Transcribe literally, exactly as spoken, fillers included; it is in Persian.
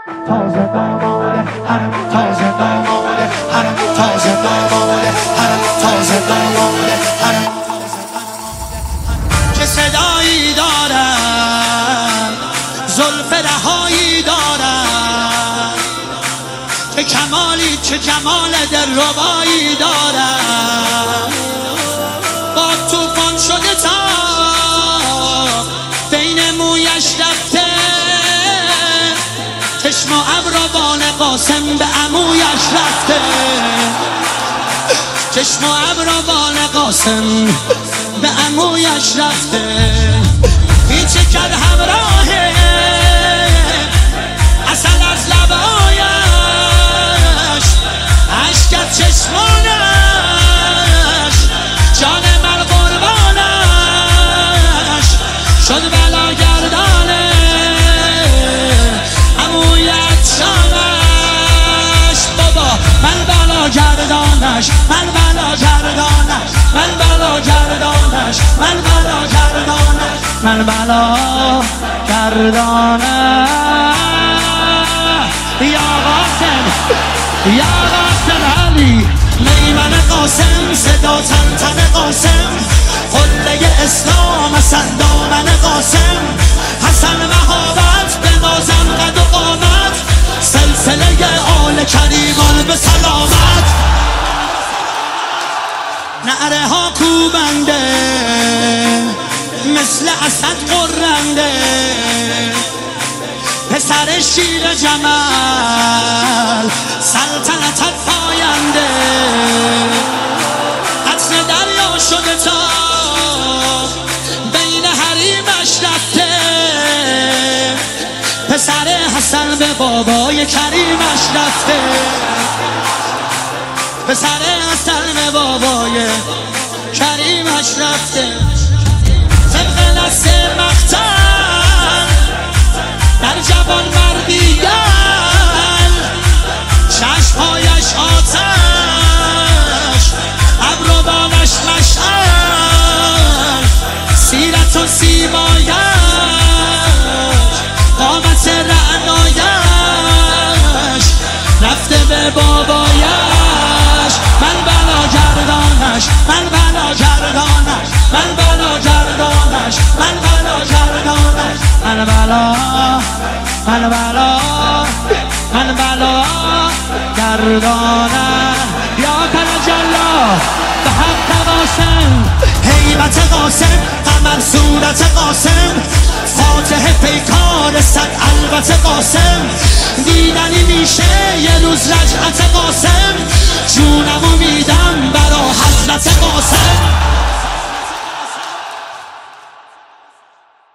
تازه داماد حرم، تازه داماد حرم، تازه داماد حرم، تازه داماد حرم. چه صدایی دارد، زلف رهایی دارد، چه کمالی چه جمال دلربایی دارد. با طوفان شده تا بین مویش رفته، چشم و ابروان قاسم به عمویش رفته، چشم و ابروان قاسم به عمویش رفته. پیچه کرد همراهه اصل از لبایش، عشق از چشمانش، جان من قربانش شد بلا گردانه عمویت شانش. بابا من بلا گردانش، من بلا گردانش، من بلا گردانش، من بلا گردانش، من بلا گردانش. یا قاسم یا قاسم علی میمن قاسم، صدا تن قاسم، قله اسلام اصلا دامن قاسم. حسن مهابت به نازم قد و قامت، سلسله آل کریمان به سلامت. نعره ها کوبنده مثل اسد قرنده، پسر شیر جمال سلطنتت پاینده. قطر دریا شده تا بین حریمش رفته، پسر حسن به بابای کریمش رفته، پسر حسن به بابای کریمش رفته. طبق نسل مختن در جوان مردیگل، چشمهایش آتش، ابروانش مشعل، سیرت و سیمایش، قامت رعنایش رفته به بابایش. من بلا گردانش، من بلا گردانش، من بلا گردانش، من بلا گردانش، من بلا من بلا من بلا گردانش. یا ترجلا به حق قاسم، هیبت قاسم، قمر صورت قاسم، فاتح پیکار صد البت قاسم. دیدنی میشه یه روز رجعت قاسم،